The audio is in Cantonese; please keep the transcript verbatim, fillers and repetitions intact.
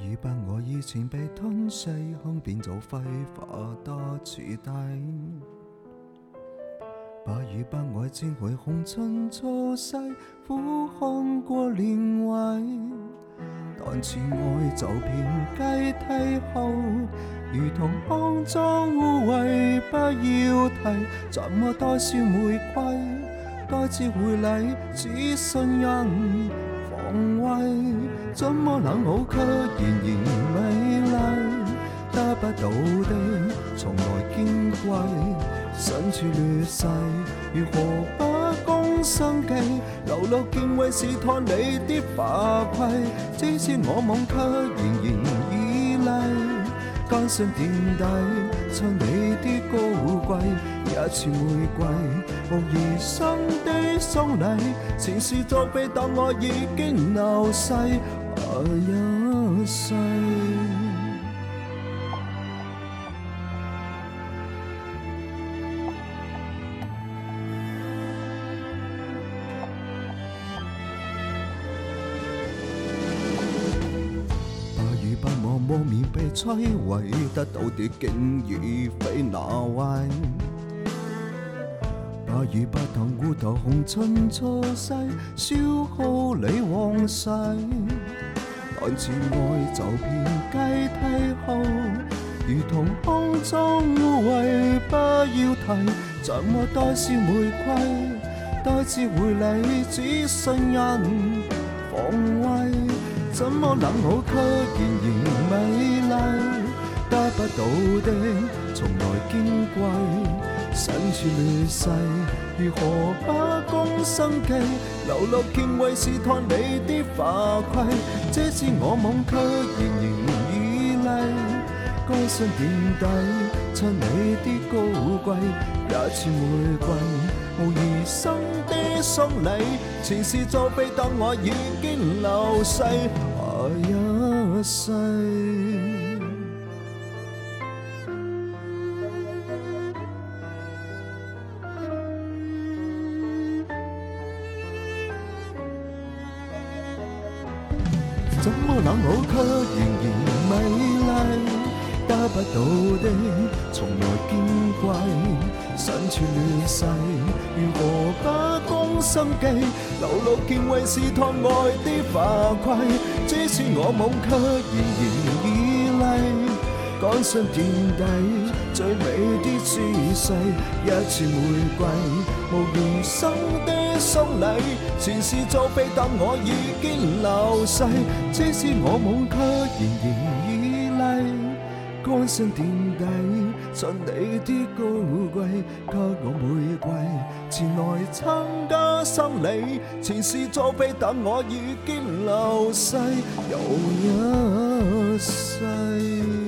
如把我以前被吞噬，看變做揮發得徹底。把如把愛漸會紅塵錯逝，俯看過連位。但似愛就遍階梯後，如同骯髒污穢，不要提。怎麼多少玫瑰，多次回禮，只信人防衛。怎麼冷傲卻仍然美麗，得不到的從來矜貴。身處劣勢，如何不攻生計？流露敬畏試探你的法規，只是我夢卻仍然依賴。艱辛墊底，襯你的高貴，一次玫瑰，無疑生的喪禮。前事作廢，但我已經流逝一世。把我無面被摧毀，得到的竟已非那位。把如不騰烏頭紅塵錯逝，消耗你往世。但似愛就遍階梯後，如同骯髒污穢，不要提。怎麼多少玫瑰，多次回禮，只信人防衛。怎麼冷傲卻仍然美麗，得不到的從來矜貴。身處劣勢，如何不攻生計？流露敬畏試探你的法規，這次我夢卻仍然依賴。該信墊底，襯你的高貴，一次玫瑰，無疑生的喪禮。前事作廢，但我已經流逝一世。怎麼冷傲卻仍然美麗，得不到的從來矜貴。身處劣勢，如何不攻生計？流露敬畏試探愛的法規，只是我夢卻仍然依賴。趕上墊底，最美的姿勢，一次玫瑰，無言生的喪禮。前事作廢，但我已經流逝，只是我夢卻仍然依賴。趕上墊底，襯你的高貴，給我玫瑰，前來參加生理。前事作廢，但我已經流逝又一世。